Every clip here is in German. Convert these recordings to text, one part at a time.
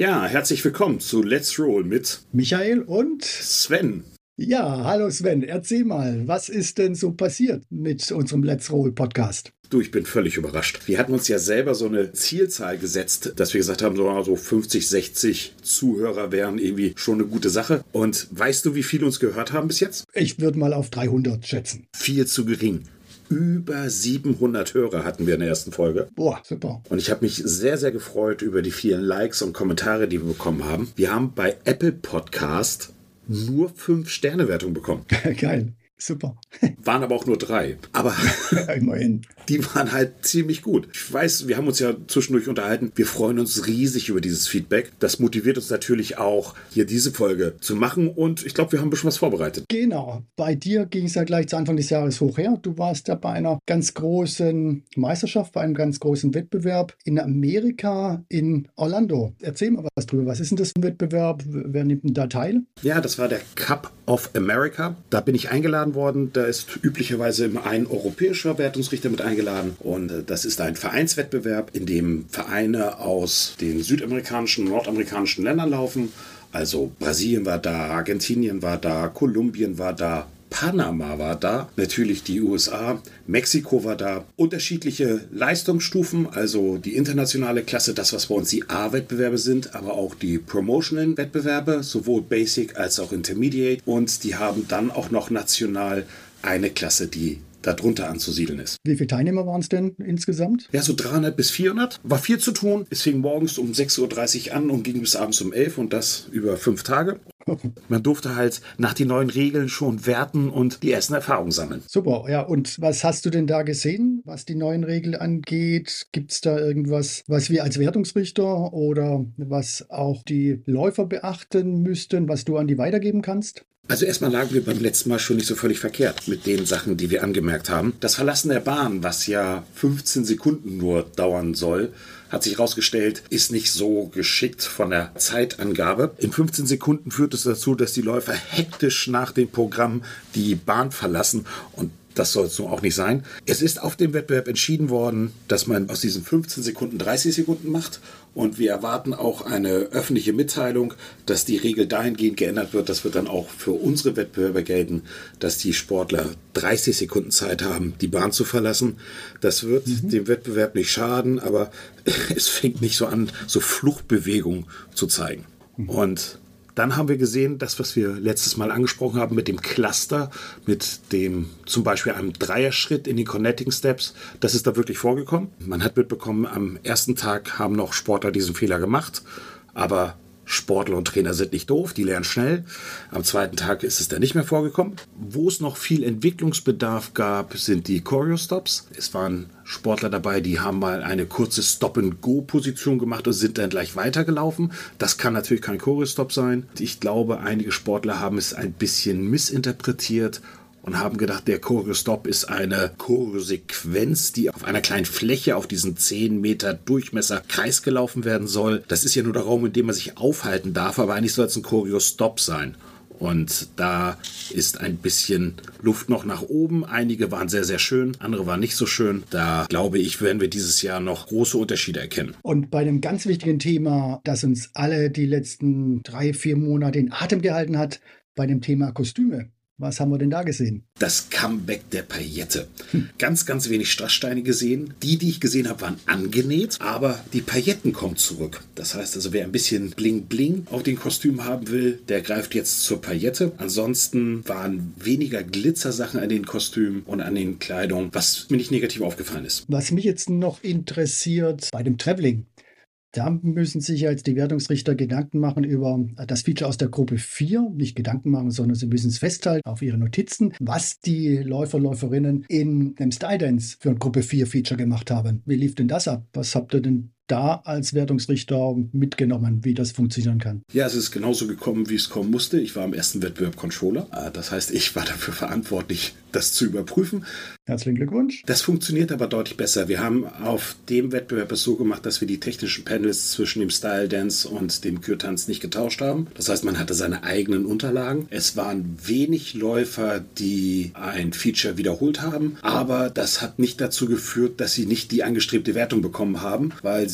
Ja, herzlich willkommen zu Let's Roll mit Michael und Sven. Ja, hallo Sven, erzähl mal, was ist denn so passiert mit unserem Let's Roll Podcast? Du, ich bin völlig überrascht. Wir hatten uns ja selber so eine Zielzahl gesetzt, dass wir gesagt haben, so 50, 60 Zuhörer wären irgendwie schon eine gute Sache. Und weißt du, wie viele uns gehört haben bis jetzt? Ich würde mal auf 300 schätzen. Viel zu gering. Über 700 Hörer hatten wir in der ersten Folge. Boah, super. Und ich habe mich sehr, sehr gefreut über die vielen Likes und Kommentare, die wir bekommen haben. Wir haben bei Apple Podcast nur 5-Sterne-Wertung bekommen. Geil, super. Waren aber auch nur 3. Aber Immerhin. die waren halt ziemlich gut. Ich weiß, wir haben uns ja zwischendurch unterhalten. Wir freuen uns riesig über dieses Feedback. Das motiviert uns natürlich auch, hier diese Folge zu machen. Und ich glaube, wir haben ein bisschen was vorbereitet. Genau. Bei dir ging es ja gleich zu Anfang des Jahres hoch her. Du warst ja bei einer ganz großen Meisterschaft, bei einem ganz großen Wettbewerb in Amerika, in Orlando. Erzähl mal was drüber. Was ist denn das für ein Wettbewerb? Wer nimmt denn da teil? Ja, das war der Cup of America. Da bin ich eingeladen worden. Da ist üblicherweise immer ein europäischer Wertungsrichter mit eingeladen. Und das ist ein Vereinswettbewerb, in dem Vereine aus den südamerikanischen, nordamerikanischen Ländern laufen. Also Brasilien war da, Argentinien war da, Kolumbien war da, Panama war da, natürlich die USA, Mexiko war da. Unterschiedliche Leistungsstufen, also die internationale Klasse, das was bei uns die A-Wettbewerbe sind, aber auch die Promotional-Wettbewerbe, sowohl Basic als auch Intermediate. Und die haben dann auch noch national eine Klasse, die darunter anzusiedeln ist. Wie viele Teilnehmer waren es denn insgesamt? Ja, so 300 bis 400. War viel zu tun. Es fing morgens um 6.30 Uhr an und ging bis abends um 11 und das über 5 Tage. Man durfte halt nach den neuen Regeln schon werten und die ersten Erfahrungen sammeln. Super, ja. Und was hast du denn da gesehen, was die neuen Regeln angeht? Gibt es da irgendwas, was wir als Wertungsrichter oder was auch die Läufer beachten müssten, was du an die weitergeben kannst? Also erstmal lagen wir beim letzten Mal schon nicht so völlig verkehrt mit den Sachen, die wir angemerkt haben. Das Verlassen der Bahn, was ja 15 Sekunden nur dauern soll, hat sich herausgestellt, ist nicht so geschickt von der Zeitangabe. In 15 Sekunden führt es dazu, dass die Läufer hektisch nach dem Programm die Bahn verlassen und das soll es nun auch nicht sein. Es ist auf dem Wettbewerb entschieden worden, dass man aus diesen 15 Sekunden 30 Sekunden macht. Und wir erwarten auch eine öffentliche Mitteilung, dass die Regel dahingehend geändert wird. Das wird dann auch für unsere Wettbewerber gelten, dass die Sportler 30 Sekunden Zeit haben, die Bahn zu verlassen. Das wird dem Wettbewerb nicht schaden, aber es fängt nicht so an, so Fluchtbewegungen zu zeigen. Und dann haben wir gesehen, das, was wir letztes Mal angesprochen haben mit dem Cluster, mit dem zum Beispiel einem Dreierschritt in den Connecting Steps, das ist da wirklich vorgekommen. Man hat mitbekommen, am ersten Tag haben noch Sportler diesen Fehler gemacht, aber Sportler und Trainer sind nicht doof, die lernen schnell. Am zweiten Tag ist es dann nicht mehr vorgekommen. Wo es noch viel Entwicklungsbedarf gab, sind die Choreo-Stops. Es waren Sportler dabei, die haben mal eine kurze Stop-and-Go-Position gemacht und sind dann gleich weitergelaufen. Das kann natürlich kein Choreo-Stop sein. Ich glaube, einige Sportler haben es ein bisschen missinterpretiert und haben gedacht, der Choreo-Stop ist eine Choreo-Sequenz, die auf einer kleinen Fläche auf diesen 10 Meter Durchmesser Kreis gelaufen werden soll. Das ist ja nur der Raum, in dem man sich aufhalten darf, aber eigentlich soll es ein Choreo-Stop sein. Und da ist ein bisschen Luft noch nach oben. Einige waren sehr, sehr schön, andere waren nicht so schön. Da glaube ich, werden wir dieses Jahr noch große Unterschiede erkennen. Und bei einem ganz wichtigen Thema, das uns alle die letzten 3-4 Monate in Atem gehalten hat, bei dem Thema Kostüme. Was haben wir denn da gesehen? Das Comeback der Paillette. Ganz, ganz wenig Strasssteine gesehen. Die ich gesehen habe, waren angenäht, aber die Pailletten kommen zurück. Das heißt also, wer ein bisschen Bling-Bling auf den Kostüm haben will, der greift jetzt zur Paillette. Ansonsten waren weniger Glitzersachen an den Kostümen und an den Kleidungen, was mir nicht negativ aufgefallen ist. Was mich jetzt noch interessiert bei dem Traveling. Da müssen sich jetzt die Wertungsrichter Gedanken machen über das Feature aus der Gruppe 4. Nicht Gedanken machen, sondern sie müssen es festhalten auf ihre Notizen, was die Läufer, Läuferinnen in dem Style Dance für ein Gruppe 4 Feature gemacht haben. Wie lief denn das ab? Was habt ihr denn da als Wertungsrichter mitgenommen, wie das funktionieren kann? Ja, es ist genauso gekommen, wie es kommen musste. Ich war am ersten Wettbewerb Controller. Das heißt, ich war dafür verantwortlich, das zu überprüfen. Herzlichen Glückwunsch. Das funktioniert aber deutlich besser. Wir haben auf dem Wettbewerb es so gemacht, dass wir die technischen Panels zwischen dem Style Dance und dem Kürtanz nicht getauscht haben. Das heißt, man hatte seine eigenen Unterlagen. Es waren wenig Läufer, die ein Feature wiederholt haben, aber das hat nicht dazu geführt, dass sie nicht die angestrebte Wertung bekommen haben, weil sie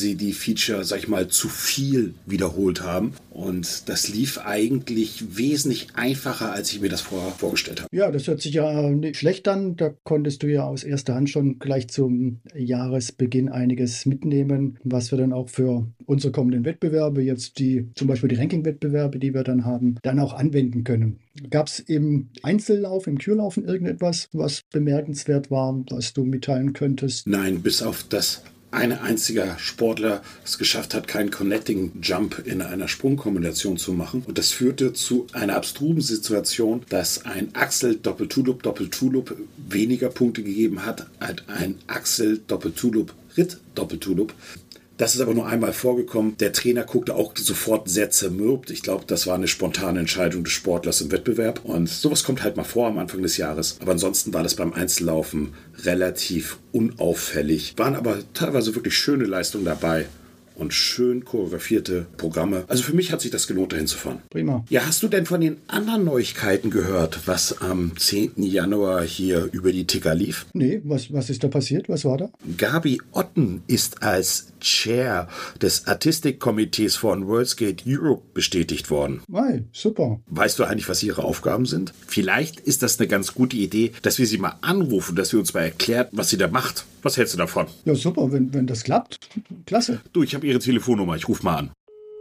sie die Feature, sag ich mal, zu viel wiederholt haben. Und das lief eigentlich wesentlich einfacher, als ich mir das vorher vorgestellt habe. Ja, das hört sich ja nicht schlecht an. Da konntest du ja aus erster Hand schon gleich zum Jahresbeginn einiges mitnehmen, was wir dann auch für unsere kommenden Wettbewerbe, jetzt zum Beispiel die Ranking-Wettbewerbe, die wir dann haben, dann auch anwenden können. Gab es im Einzellauf, im Kürlaufen irgendetwas, was bemerkenswert war, was du mitteilen könntest? Nein, bis auf das ein einziger Sportler es geschafft hat, keinen Connecting Jump in einer Sprungkombination zu machen. Und das führte zu einer abstrusen Situation, dass ein Axel Doppel-Tulip Doppel-Tulip weniger Punkte gegeben hat als ein Axel Doppel-Tulip Ritt Doppel-Tulip. Das ist aber nur einmal vorgekommen. Der Trainer guckte auch sofort sehr zermürbt. Ich glaube, das war eine spontane Entscheidung des Sportlers im Wettbewerb. Und sowas kommt halt mal vor am Anfang des Jahres. Aber ansonsten war das beim Einzellaufen relativ unauffällig. Waren aber teilweise wirklich schöne Leistungen dabei. Und schön choreografierte Programme. Also für mich hat sich das gelohnt, dahin zu fahren. Prima. Ja, hast du denn von den anderen Neuigkeiten gehört, was am 10. Januar hier über die Ticker lief? Nee, was ist da passiert? Was war da? Gabi Otten ist als Chair des Artistikkomitees von WorldSkate Europe bestätigt worden. Hey, super. Weißt du eigentlich, was ihre Aufgaben sind? Vielleicht ist das eine ganz gute Idee, dass wir sie mal anrufen, dass sie uns mal erklärt, was sie da macht. Was hältst du davon? Ja, super, wenn das klappt. Klasse. Du, ich habe ihre Telefonnummer. Ich rufe mal an.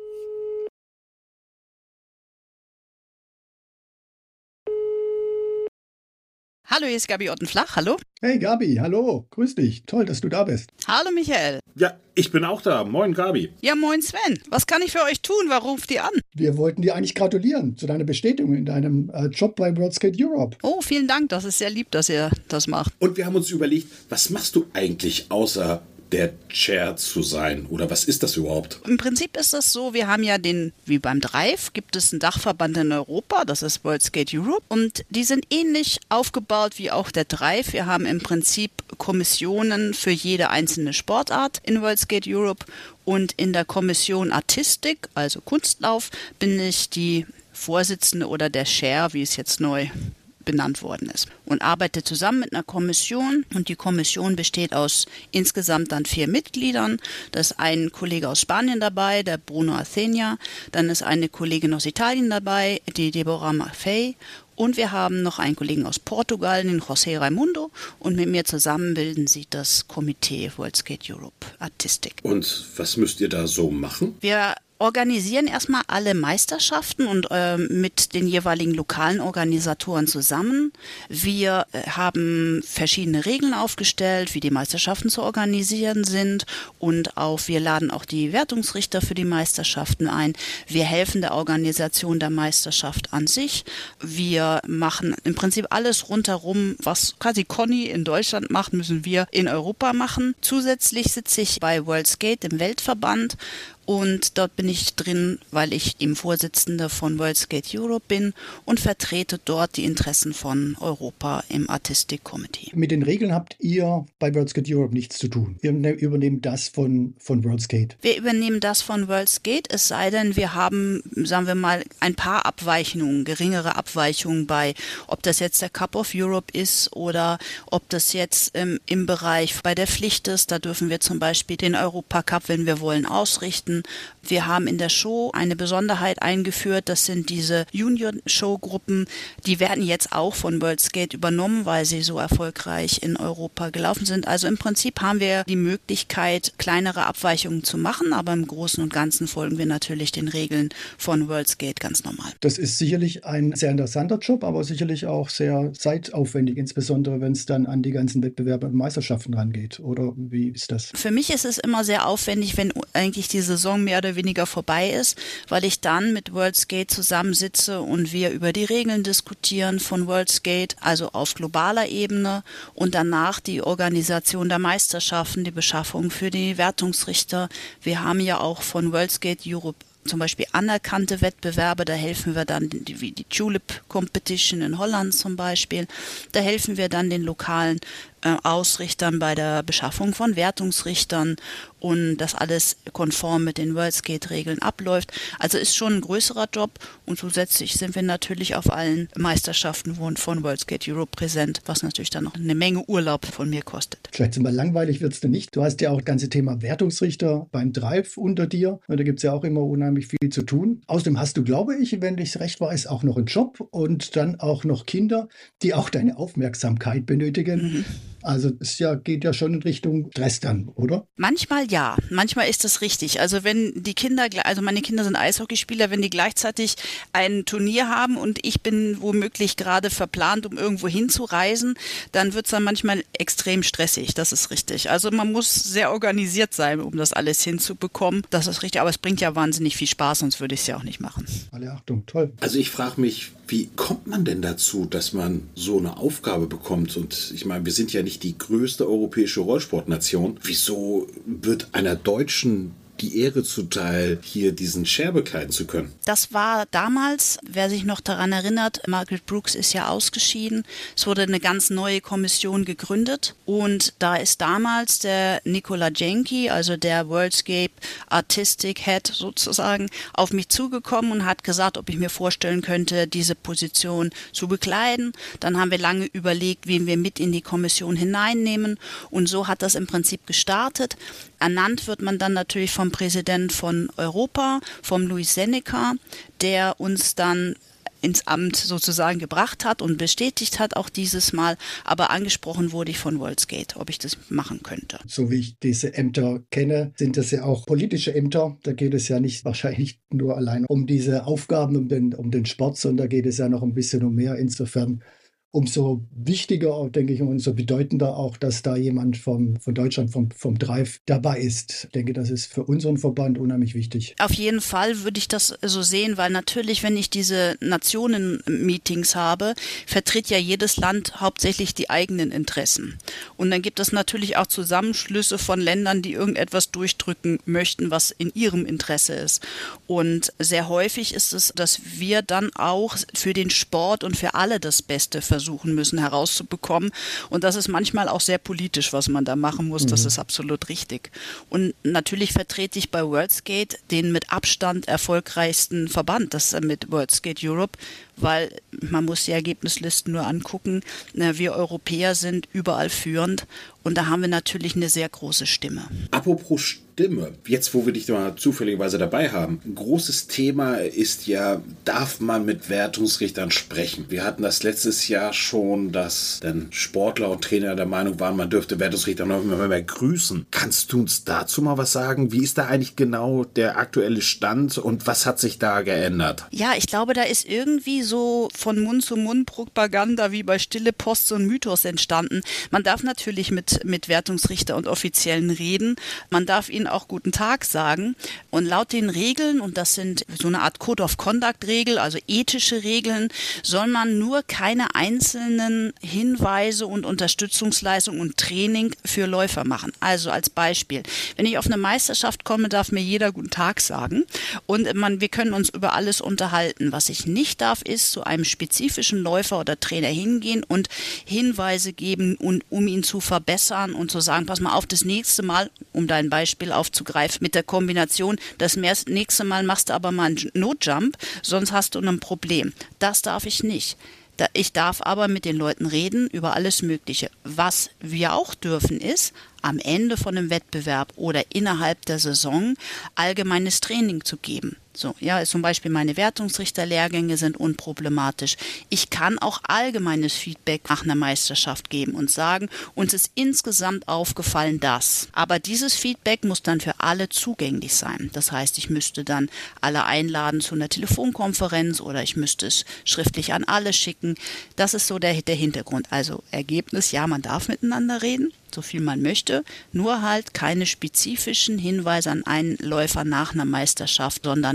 Hallo, hier ist Gabi Ottenflach. Hallo. Hey Gabi, hallo. Grüß dich. Toll, dass du da bist. Hallo, Michael. Ja, ich bin auch da. Moin, Gabi. Ja, moin, Sven. Was kann ich für euch tun? Warum ruft ihr an? Wir wollten dir eigentlich gratulieren zu deiner Bestätigung in deinem Job bei WorldSkate Europe. Oh, vielen Dank. Das ist sehr lieb, dass ihr das macht. Und wir haben uns überlegt, was machst du eigentlich außer der Chair zu sein? Oder was ist das überhaupt? Im Prinzip ist das so, wir haben ja wie beim Drive, gibt es einen Dachverband in Europa, das ist WorldSkate Europe. Und die sind ähnlich aufgebaut wie auch der Drive. Wir haben im Prinzip Kommissionen für jede einzelne Sportart in WorldSkate Europe. Und in der Kommission Artistik, also Kunstlauf, bin ich die Vorsitzende oder der Chair, wie es jetzt neu benannt worden ist, und arbeite zusammen mit einer Kommission, und die Kommission besteht aus insgesamt dann 4 Mitgliedern. Da ist ein Kollege aus Spanien dabei, der Bruno Athenia, dann ist eine Kollegin aus Italien dabei, die Deborah Maffei, und wir haben noch einen Kollegen aus Portugal, den José Raimundo, und mit mir zusammen bilden sie das Komitee WorldSkate Europe Artistik. Und was müsst ihr da so machen? Wir organisieren erstmal alle Meisterschaften und mit den jeweiligen lokalen Organisatoren zusammen. Wir haben verschiedene Regeln aufgestellt, wie die Meisterschaften zu organisieren sind, und wir laden auch die Wertungsrichter für die Meisterschaften ein. Wir helfen der Organisation der Meisterschaft an sich. Wir machen im Prinzip alles rundherum, was quasi Conny in Deutschland macht, müssen wir in Europa machen. Zusätzlich sitze ich bei WorldSkate im Weltverband. Und dort bin ich drin, weil ich eben Vorsitzende von WorldSkate Europe bin und vertrete dort die Interessen von Europa im Artistic Committee. Mit den Regeln habt ihr bei WorldSkate Europe nichts zu tun. Wir übernehmen das von WorldSkate. Wir übernehmen das von WorldSkate, es sei denn, wir haben, sagen wir mal, ein paar Abweichungen, geringere Abweichungen bei, ob das jetzt der Cup of Europe ist oder ob das jetzt im Bereich bei der Pflicht ist. Da dürfen wir zum Beispiel den Europacup, wenn wir wollen, ausrichten. Wir haben in der Show eine Besonderheit eingeführt, das sind diese Junior-Show-Gruppen, die werden jetzt auch von WorldSkate übernommen, weil sie so erfolgreich in Europa gelaufen sind. Also im Prinzip haben wir die Möglichkeit, kleinere Abweichungen zu machen, aber im Großen und Ganzen folgen wir natürlich den Regeln von WorldSkate ganz normal. Das ist sicherlich ein sehr interessanter Job, aber sicherlich auch sehr zeitaufwendig, insbesondere wenn es dann an die ganzen Wettbewerbe und Meisterschaften rangeht. Oder wie ist das? Für mich ist es immer sehr aufwendig, wenn eigentlich die Saison mehr oder weniger vorbei ist, weil ich dann mit WorldSkate zusammensitze und wir über die Regeln diskutieren von WorldSkate, also auf globaler Ebene, und danach die Organisation der Meisterschaften, die Beschaffung für die Wertungsrichter. Wir haben ja auch von WorldSkate Europe zum Beispiel anerkannte Wettbewerbe, da helfen wir dann, wie die Tulip Competition in Holland zum Beispiel, da helfen wir dann den lokalen Ausrichtern bei der Beschaffung von Wertungsrichtern und dass alles konform mit den WorldSkate-Regeln abläuft. Also ist schon ein größerer Job und zusätzlich sind wir natürlich auf allen Meisterschaften von WorldSkate Europe präsent, was natürlich dann noch eine Menge Urlaub von mir kostet. Vielleicht mal langweilig wird es denn nicht. Du hast ja auch das ganze Thema Wertungsrichter beim Drive unter dir. Da gibt es ja auch immer unheimlich viel zu tun. Außerdem hast du, glaube ich, wenn ich es recht weiß, auch noch einen Job und dann auch noch Kinder, die auch deine Aufmerksamkeit benötigen. Mhm. Also es geht ja schon in Richtung Stress dann, oder? Manchmal ja, manchmal ist das richtig. Also wenn die Kinder, also meine Kinder sind Eishockeyspieler, wenn die gleichzeitig ein Turnier haben und ich bin womöglich gerade verplant, um irgendwo hinzureisen, dann wird es dann manchmal extrem stressig, das ist richtig. Also man muss sehr organisiert sein, um das alles hinzubekommen, das ist richtig, aber es bringt ja wahnsinnig viel Spaß, sonst würde ich es ja auch nicht machen. Alle Achtung, toll. Also ich frage mich, wie kommt man denn dazu, dass man so eine Aufgabe bekommt? Und ich meine, wir sind ja nicht die größte europäische Rollsportnation. Wieso wird einer Deutschen die Ehre zuteil, hier diesen Share bekleiden zu können? Das war damals, wer sich noch daran erinnert, Margaret Brooks ist ja ausgeschieden. Es wurde eine ganz neue Kommission gegründet und da ist damals der Nikola Jenki, also der WorldSkate Artistic Head sozusagen, auf mich zugekommen und hat gesagt, ob ich mir vorstellen könnte, diese Position zu bekleiden. Dann haben wir lange überlegt, wen wir mit in die Kommission hineinnehmen und so hat das im Prinzip gestartet. Ernannt wird man dann natürlich vom Präsident von Europa, vom Luis Seneca, der uns dann ins Amt sozusagen gebracht hat und bestätigt hat auch dieses Mal, aber angesprochen wurde ich von WorldSkate, ob ich das machen könnte. So wie ich diese Ämter kenne, sind das ja auch politische Ämter. Da geht es ja nicht wahrscheinlich nur allein um diese Aufgaben, um den Sport, sondern da geht es ja noch ein bisschen um mehr. Insofern umso wichtiger, denke ich, und umso bedeutender auch, dass da jemand von Deutschland, vom Drive dabei ist. Ich denke, das ist für unseren Verband unheimlich wichtig. Auf jeden Fall würde ich das so sehen, weil natürlich, wenn ich diese Nationen-Meetings habe, vertritt ja jedes Land hauptsächlich die eigenen Interessen. Und dann gibt es natürlich auch Zusammenschlüsse von Ländern, die irgendetwas durchdrücken möchten, was in ihrem Interesse ist. Und sehr häufig ist es, dass wir dann auch für den Sport und für alle das Beste versuchen müssen herauszubekommen. Und das ist manchmal auch sehr politisch, was man da machen muss. Das ist absolut richtig. Und natürlich vertrete ich bei WorldSkate den mit Abstand erfolgreichsten Verband, das ist mit WorldSkate Europe, weil man muss die Ergebnislisten nur angucken. Wir Europäer sind überall führend und da haben wir natürlich eine sehr große Stimme. Apropos Stimme, jetzt wo wir dich mal zufälligerweise dabei haben, ein großes Thema ist ja, darf man mit Wertungsrichtern sprechen? Wir hatten das letztes Jahr schon, dass dann Sportler und Trainer der Meinung waren, man dürfte Wertungsrichter noch mehr grüßen. Kannst du uns dazu mal was sagen? Wie ist da eigentlich genau der aktuelle Stand und was hat sich da geändert? Ja, ich glaube, da ist irgendwie so von Mund zu Mund Propaganda wie bei Stille Post so ein Mythos entstanden. Man darf natürlich mit Wertungsrichter und Offiziellen reden. Man darf ihnen auch guten Tag sagen. Und laut den Regeln, und das sind so eine Art Code of Conduct Regel, also ethische Regeln, soll man nur keine einzelnen Hinweise und Unterstützungsleistungen und Training für Läufer machen. Also als Beispiel, wenn ich auf eine Meisterschaft komme, darf mir jeder guten Tag sagen und wir können uns über alles unterhalten. Was ich nicht darf, ist zu einem spezifischen Läufer oder Trainer hingehen und Hinweise geben, und um ihn zu verbessern und zu sagen, pass mal auf, das nächste Mal, um dein Beispiel aufzugreifen, mit der Kombination, das nächste Mal machst du aber mal einen No-Jump, sonst hast du ein Problem. Das darf ich nicht. Ich darf aber mit den Leuten reden über alles Mögliche. Was wir auch dürfen ist, am Ende von einem Wettbewerb oder innerhalb der Saison allgemeines Training zu geben. So, ja, zum Beispiel meine Wertungsrichterlehrgänge sind unproblematisch. Ich kann auch allgemeines Feedback nach einer Meisterschaft geben und sagen, uns ist insgesamt aufgefallen das. Aber dieses Feedback muss dann für alle zugänglich sein. Das heißt, ich müsste dann alle einladen zu einer Telefonkonferenz oder ich müsste es schriftlich an alle schicken. Das ist so der Hintergrund. Also Ergebnis, ja, man darf miteinander reden, so viel man möchte, nur halt keine spezifischen Hinweise an einen Läufer nach einer Meisterschaft, sondern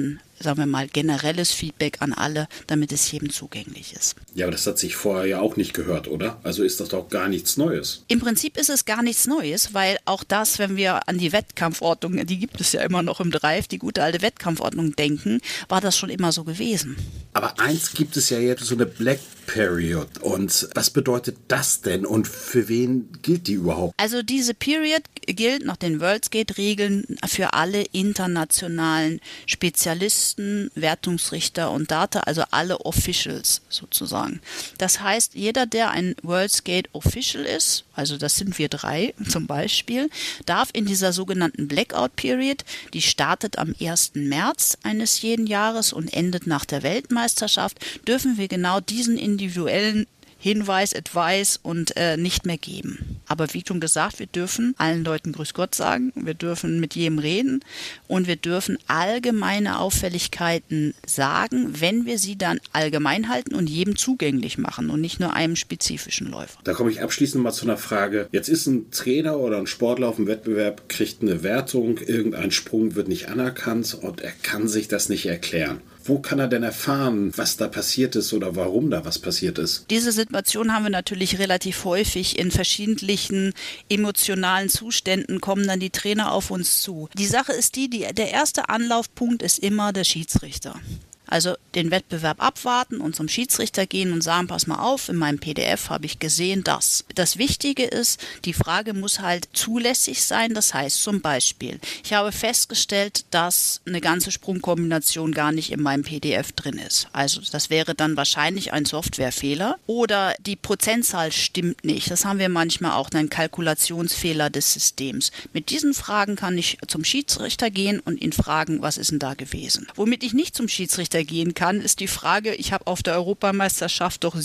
sagen wir mal, generelles Feedback an alle, damit es jedem zugänglich ist. Ja, aber das hat sich vorher ja auch nicht gehört, oder? Also ist das doch gar nichts Neues. Im Prinzip ist es gar nichts Neues, weil auch das, wenn wir an die Wettkampfordnung, die gibt es ja immer noch im Drive, die gute alte Wettkampfordnung denken, war das schon immer so gewesen. Aber eins gibt es ja jetzt, so eine Black Period. Und was bedeutet das denn und für wen gilt die überhaupt? Also diese Period gilt nach den WorldSkate-Regeln für alle internationalen Spezialisten, Wertungsrichter und Data, also alle Officials sozusagen. Das heißt, jeder, der ein WorldSkate Official ist, also das sind wir 3 zum Beispiel, darf in dieser sogenannten Blackout Period, die startet am 1. März eines jeden Jahres und endet nach der Weltmeisterschaft, dürfen wir genau diesen individuellen Hinweis, Advice und nicht mehr geben. Aber wie schon gesagt, wir dürfen allen Leuten Grüß Gott sagen, wir dürfen mit jedem reden und wir dürfen allgemeine Auffälligkeiten sagen, wenn wir sie dann allgemein halten und jedem zugänglich machen und nicht nur einem spezifischen Läufer. Da komme ich abschließend mal zu einer Frage. Jetzt ist ein Trainer oder ein Sportler auf dem Wettbewerb, kriegt eine Wertung, irgendein Sprung wird nicht anerkannt und er kann sich das nicht erklären. Wo kann er denn erfahren, was da passiert ist oder warum da was passiert ist? Diese Situation haben wir natürlich relativ häufig. In verschiedenen emotionalen Zuständen kommen dann die Trainer auf uns zu. Die Sache ist der erste Anlaufpunkt ist immer der Schiedsrichter. Also den Wettbewerb abwarten und zum Schiedsrichter gehen und sagen, pass mal auf, in meinem PDF habe ich gesehen das. Das Wichtige ist, die Frage muss halt zulässig sein. Das heißt zum Beispiel, ich habe festgestellt, dass eine ganze Sprungkombination gar nicht in meinem PDF drin ist. Also das wäre dann wahrscheinlich ein Softwarefehler. Oder die Prozentzahl stimmt nicht. Das haben wir manchmal auch, einen Kalkulationsfehler des Systems. Mit diesen Fragen kann ich zum Schiedsrichter gehen und ihn fragen, was ist denn da gewesen. Womit ich nicht zum Schiedsrichter gehen kann, ist die Frage, ich habe auf der Europameisterschaft doch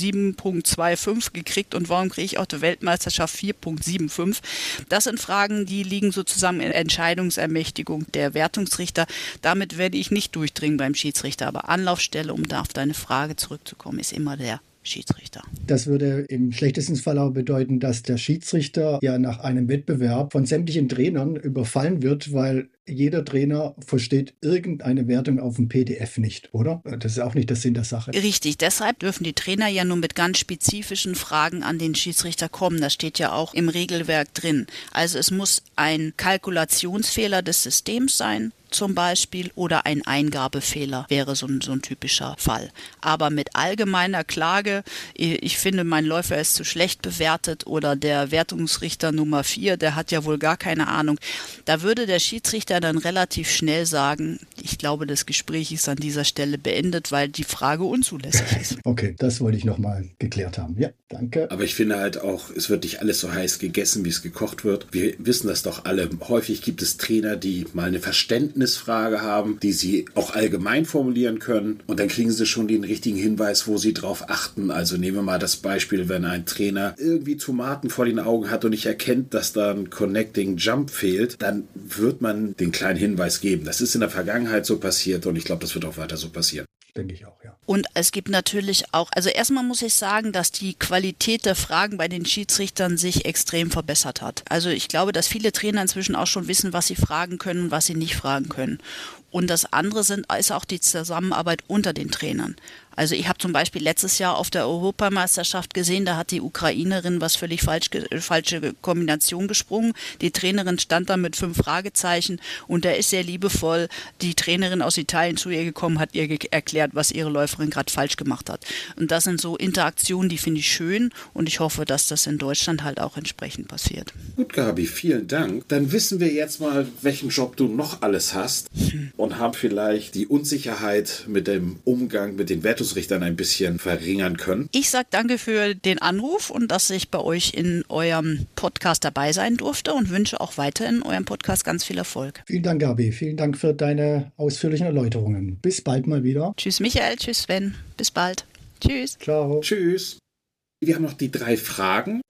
7,25 gekriegt und warum kriege ich auf der Weltmeisterschaft 4,75? Das sind Fragen, die liegen sozusagen in Entscheidungsermächtigung der Wertungsrichter. Damit werde ich nicht durchdringen beim Schiedsrichter, aber Anlaufstelle, um da auf deine Frage zurückzukommen, ist immer der Schiedsrichter. Das würde im schlechtesten Fall auch bedeuten, dass der Schiedsrichter ja nach einem Wettbewerb von sämtlichen Trainern überfallen wird, weil jeder Trainer versteht irgendeine Wertung auf dem PDF nicht, oder? Das ist auch nicht der Sinn der Sache. Richtig, deshalb dürfen die Trainer ja nur mit ganz spezifischen Fragen an den Schiedsrichter kommen. Das steht ja auch im Regelwerk drin. Also es muss ein Kalkulationsfehler des Systems sein, zum Beispiel, oder ein Eingabefehler wäre so ein typischer Fall. Aber mit allgemeiner Klage, ich finde, mein Läufer ist zu schlecht bewertet oder der Wertungsrichter Nummer 4, der hat ja wohl gar keine Ahnung, da würde der Schiedsrichter dann relativ schnell sagen, ich glaube, das Gespräch ist an dieser Stelle beendet, weil die Frage unzulässig ist. Okay, das wollte ich nochmal geklärt haben. Ja, danke. Aber ich finde halt auch, es wird nicht alles so heiß gegessen, wie es gekocht wird. Wir wissen das doch alle. Häufig gibt es Trainer, die mal eine Verständnisfrage haben, die sie auch allgemein formulieren können. Und dann kriegen sie schon den richtigen Hinweis, wo sie drauf achten. Also nehmen wir mal das Beispiel, wenn ein Trainer irgendwie Tomaten vor den Augen hat und nicht erkennt, dass da ein Connecting Jump fehlt, dann wird man den kleinen Hinweis geben. Das ist in der Vergangenheit so passiert und ich glaube, das wird auch weiter so passieren. Denke ich auch, ja. Und es gibt natürlich auch, also erstmal muss ich sagen, dass die Qualität der Fragen bei den Schiedsrichtern sich extrem verbessert hat. Also ich glaube, dass viele Trainer inzwischen auch schon wissen, was sie fragen können und was sie nicht fragen können. Und das andere ist auch die Zusammenarbeit unter den Trainern. Also ich habe zum Beispiel letztes Jahr auf der Europameisterschaft gesehen, da hat die Ukrainerin was völlig falsche Kombination gesprungen. Die Trainerin stand da mit 5 Fragezeichen und da ist sehr liebevoll die Trainerin aus Italien zu ihr gekommen, hat ihr erklärt, was ihre Läuferin gerade falsch gemacht hat. Und das sind so Interaktionen, die finde ich schön und ich hoffe, dass das in Deutschland halt auch entsprechend passiert. Gut, Gabi, vielen Dank. Dann wissen wir jetzt mal, welchen Job du noch alles hast und haben vielleicht die Unsicherheit mit dem Umgang mit den Wertungsrichtern ein bisschen verringern können. Ich sage danke für den Anruf und dass ich bei euch in eurem Podcast dabei sein durfte und wünsche auch weiterhin in eurem Podcast ganz viel Erfolg. Vielen Dank, Gabi. Vielen Dank für deine ausführlichen Erläuterungen. Bis bald mal wieder. Tschüss Michael, tschüss Sven. Bis bald. Tschüss. Ciao. Tschüss. Wir haben noch die 3 Fragen. Genau.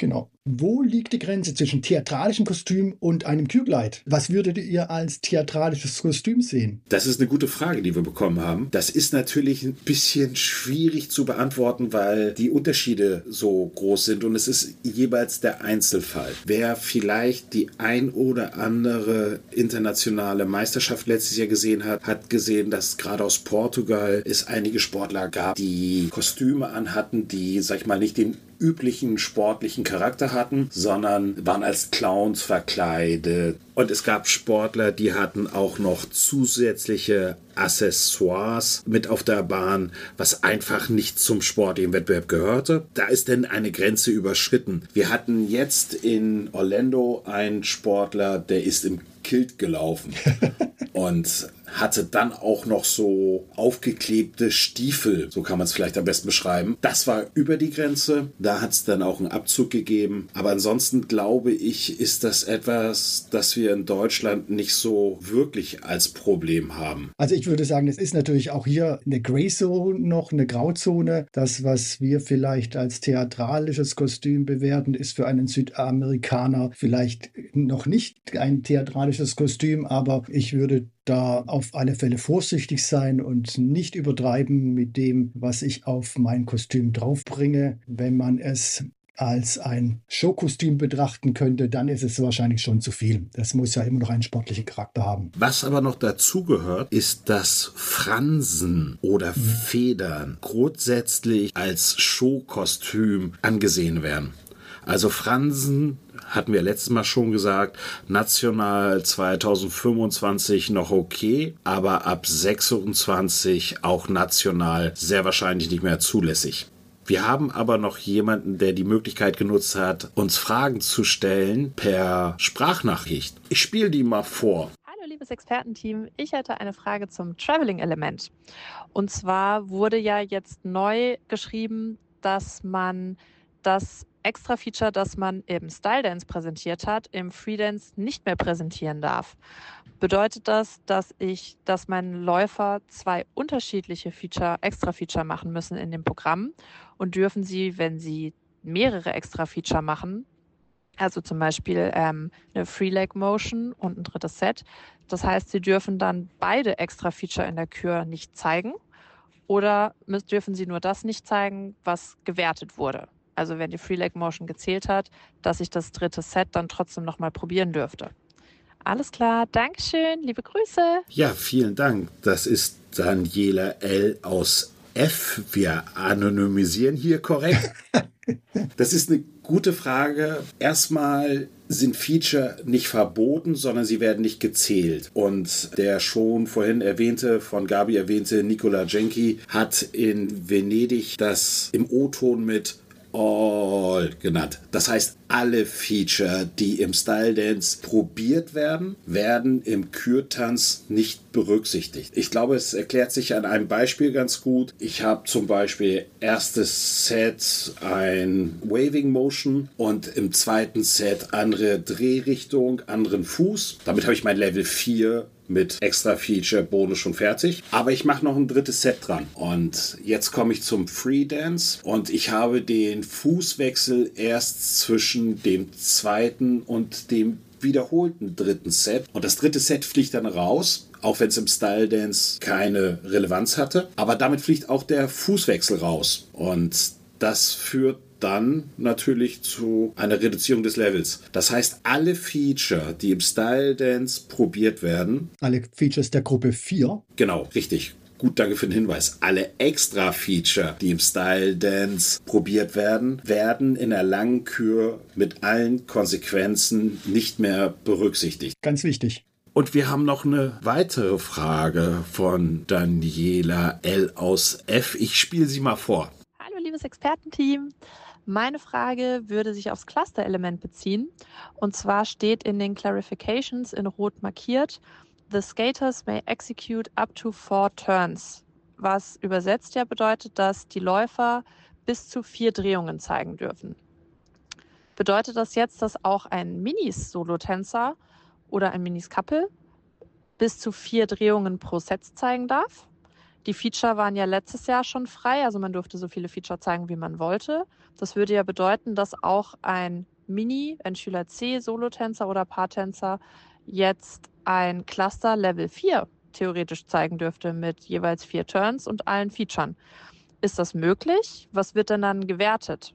Wo liegt die Grenze zwischen theatralischem Kostüm und einem Kürgleit? Was würdet ihr als theatralisches Kostüm sehen? Das ist eine gute Frage, die wir bekommen haben. Das ist natürlich ein bisschen schwierig zu beantworten, weil die Unterschiede so groß sind und es ist jeweils der Einzelfall. Wer vielleicht die ein oder andere internationale Meisterschaft letztes Jahr gesehen hat, hat gesehen, dass gerade aus Portugal es einige Sportler gab, die Kostüme anhatten, die, sag ich mal, nicht den üblichen sportlichen Charakter hatten, sondern waren als Clowns verkleidet. Und es gab Sportler, die hatten auch noch zusätzliche Accessoires mit auf der Bahn, was einfach nicht zum sportlichen Wettbewerb gehörte. Da ist denn eine Grenze überschritten. Wir hatten jetzt in Orlando einen Sportler, der ist im Kilt gelaufen und hatte dann auch noch so aufgeklebte Stiefel, so kann man es vielleicht am besten beschreiben. Das war über die Grenze, da hat es dann auch einen Abzug gegeben. Aber ansonsten glaube ich, ist das etwas, das wir in Deutschland nicht so wirklich als Problem haben. Also ich würde sagen, es ist natürlich auch hier eine Grey Zone noch, eine Grauzone. Das, was wir vielleicht als theatralisches Kostüm bewerten, ist für einen Südamerikaner vielleicht noch nicht ein theatralisches Kostüm, aber ich würde da auf alle Fälle vorsichtig sein und nicht übertreiben mit dem, was ich auf mein Kostüm draufbringe. Wenn man es als ein Showkostüm betrachten könnte, dann ist es wahrscheinlich schon zu viel. Das muss ja immer noch einen sportlichen Charakter haben. Was aber noch dazugehört, ist, dass Fransen oder Federn grundsätzlich als Showkostüm angesehen werden. Also Fransen, hatten wir letztes Mal schon gesagt, national 2025 noch okay, aber ab 26 auch national sehr wahrscheinlich nicht mehr zulässig. Wir haben aber noch jemanden, der die Möglichkeit genutzt hat, uns Fragen zu stellen per Sprachnachricht. Ich spiele die mal vor. Hallo liebes Expertenteam, ich hätte eine Frage zum Traveling-Element. Und zwar wurde ja jetzt neu geschrieben, dass man das Extra-Feature, das man im Style Dance präsentiert hat, im Freedance nicht mehr präsentieren darf. Bedeutet das, dass meine Läufer zwei unterschiedliche Extra-Feature machen müssen in dem Programm und dürfen sie, wenn sie mehrere Extra-Feature machen, also zum Beispiel eine Free-Leg-Motion und ein drittes Set, das heißt, sie dürfen dann beide Extra-Feature in der Kür nicht zeigen oder dürfen sie nur das nicht zeigen, was gewertet wurde. Also wenn die Free-Leg-Motion gezählt hat, dass ich das dritte Set dann trotzdem nochmal probieren dürfte. Alles klar, Dankeschön, liebe Grüße. Ja, vielen Dank. Das ist Daniela L. aus F. Wir anonymisieren hier korrekt. Das ist eine gute Frage. Erstmal sind Feature nicht verboten, sondern sie werden nicht gezählt. Und der schon vorhin erwähnte, von Gabi erwähnte Nicola Jenki hat in Venedig das im O-Ton mit All genannt. Das heißt, alle Feature, die im Style Dance probiert werden, werden im Kürtanz nicht berücksichtigt. Ich glaube, es erklärt sich an einem Beispiel ganz gut. Ich habe zum Beispiel erstes Set ein Waving Motion und im zweiten Set andere Drehrichtung, anderen Fuß. Damit habe ich mein Level 4 mit extra Feature, Bonus schon fertig. Aber ich mache noch ein drittes Set dran. Und jetzt komme ich zum Free Dance und ich habe den Fußwechsel erst zwischen dem zweiten und dem wiederholten dritten Set. Und das dritte Set fliegt dann raus, auch wenn es im Style Dance keine Relevanz hatte. Aber damit fliegt auch der Fußwechsel raus. Und das führt dann natürlich zu einer Reduzierung des Levels. Das heißt, alle Feature, die im Style Dance probiert werden. Alle Features der Gruppe 4. Genau, richtig. Gut, danke für den Hinweis. Alle Extra-Feature, die im Style Dance probiert werden, werden in der langen Kür mit allen Konsequenzen nicht mehr berücksichtigt. Ganz wichtig. Und wir haben noch eine weitere Frage von Daniela L. aus F. Ich spiele sie mal vor. Hallo liebes Expertenteam. Meine Frage würde sich aufs Cluster-Element beziehen. Und zwar steht in den Clarifications in Rot markiert, The skaters may execute up to 4 turns. Was übersetzt ja bedeutet, dass die Läufer bis zu 4 Drehungen zeigen dürfen. Bedeutet das jetzt, dass auch ein Minis-Solo-Tänzer oder ein Minis-Couple bis zu 4 Drehungen pro Set zeigen darf? Die Feature waren ja letztes Jahr schon frei, also man durfte so viele Feature zeigen, wie man wollte. Das würde ja bedeuten, dass auch ein Mini, ein Schüler C, Solotänzer oder Paartänzer jetzt ein Cluster Level 4 theoretisch zeigen dürfte mit jeweils 4 Turns und allen Featuren. Ist das möglich? Was wird denn dann gewertet?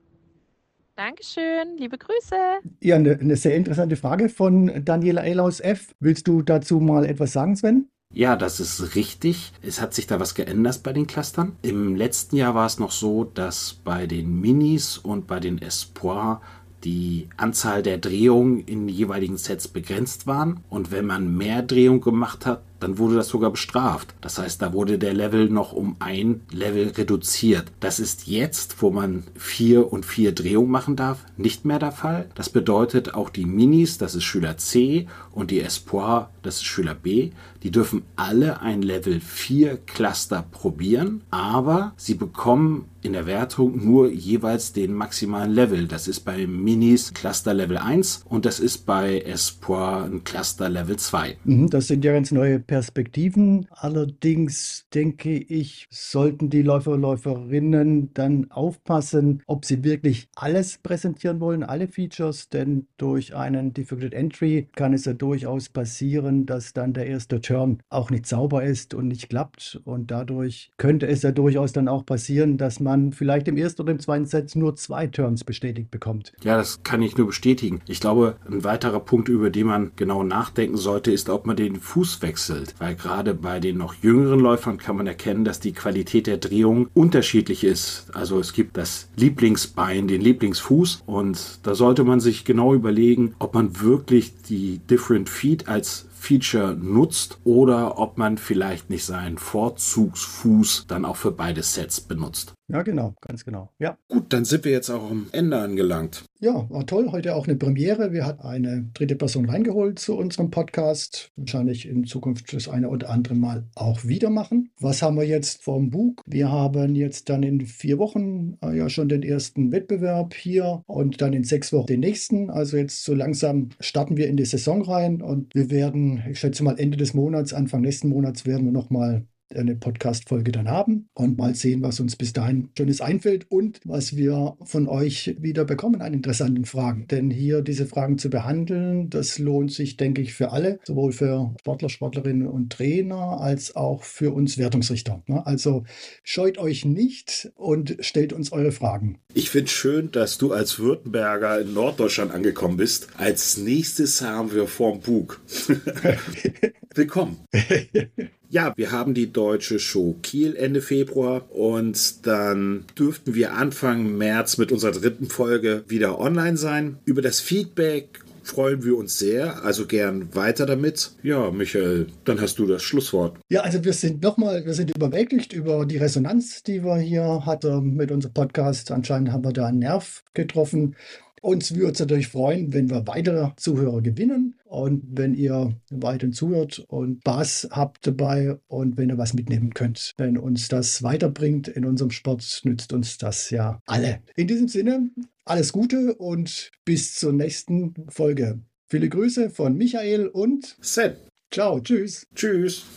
Dankeschön, liebe Grüße. Ja, eine sehr interessante Frage von Daniela Elaus F. Willst du dazu mal etwas sagen, Sven? Ja, das ist richtig. Es hat sich da was geändert bei den Clustern. Im letzten Jahr war es noch so, dass bei den Minis und bei den Espoir die Anzahl der Drehungen in jeweiligen Sets begrenzt waren. Und wenn man mehr Drehungen gemacht hat, dann wurde das sogar bestraft. Das heißt, da wurde der Level noch um ein Level reduziert. Das ist jetzt, wo man 4 und 4 Drehungen machen darf, nicht mehr der Fall. Das bedeutet, auch die Minis, das ist Schüler C, und die Espoir, das ist Schüler B, die dürfen alle ein Level 4 Cluster probieren, aber sie bekommen in der Wertung nur jeweils den maximalen Level. Das ist bei Minis Cluster Level 1 und das ist bei Espoir ein Cluster Level 2. Das sind ja ganz neue Perspektiven. Allerdings denke ich, sollten die Läufer und Läuferinnen dann aufpassen, ob sie wirklich alles präsentieren wollen, alle Features, denn durch einen Difficult Entry kann es ja durchaus passieren, dass dann der erste Turn auch nicht sauber ist und nicht klappt, und dadurch könnte es ja durchaus dann auch passieren, dass man vielleicht im ersten oder im zweiten Set nur 2 Turns bestätigt bekommt. Ja, das kann ich nur bestätigen. Ich glaube, ein weiterer Punkt, über den man genau nachdenken sollte, ist, ob man den Fuß wechselt. Weil gerade bei den noch jüngeren Läufern kann man erkennen, dass die Qualität der Drehung unterschiedlich ist. Also es gibt das Lieblingsbein, den Lieblingsfuß, und da sollte man sich genau überlegen, ob man wirklich die Different Feet als Feature nutzt oder ob man vielleicht nicht seinen Vorzugsfuß dann auch für beide Sets benutzt. Ja, genau, ganz genau. Ja. Gut, dann sind wir jetzt auch am Ende angelangt. Ja, war toll. Heute auch eine Premiere. Wir hatten eine dritte Person reingeholt zu unserem Podcast. Wahrscheinlich in Zukunft das eine oder andere Mal auch wieder machen. Was haben wir jetzt vom Bug? Wir haben jetzt dann in 4 Wochen ja schon den ersten Wettbewerb hier und dann in 6 Wochen den nächsten. Also jetzt so langsam starten wir in die Saison rein und wir werden, ich schätze mal Ende des Monats, Anfang nächsten Monats werden wir nochmal eine Podcast-Folge dann haben und mal sehen, was uns bis dahin Schönes einfällt und was wir von euch wieder bekommen an interessanten Fragen. Denn hier diese Fragen zu behandeln, das lohnt sich, denke ich, für alle, sowohl für Sportler, Sportlerinnen und Trainer, als auch für uns Wertungsrichter. Also scheut euch nicht und stellt uns eure Fragen. Ich finde es schön, dass du als Württemberger in Norddeutschland angekommen bist. Als nächstes haben wir vorm Bug. Willkommen. Ja, wir haben die Deutsche Show Kiel Ende Februar und dann dürften wir Anfang März mit unserer 3. Folge wieder online sein. Über das Feedback freuen wir uns sehr, also gern weiter damit. Ja, Michael, dann hast du das Schlusswort. Ja, also wir sind überwältigt über die Resonanz, die wir hier hatten mit unserem Podcast. Anscheinend haben wir da einen Nerv getroffen. Uns würde es natürlich freuen, wenn wir weitere Zuhörer gewinnen und wenn ihr weiterhin zuhört und Spaß habt dabei und wenn ihr was mitnehmen könnt. Wenn uns das weiterbringt in unserem Sport, nützt uns das ja alle. In diesem Sinne, alles Gute und bis zur nächsten Folge. Viele Grüße von Michael und Sven. Ciao, tschüss. Tschüss.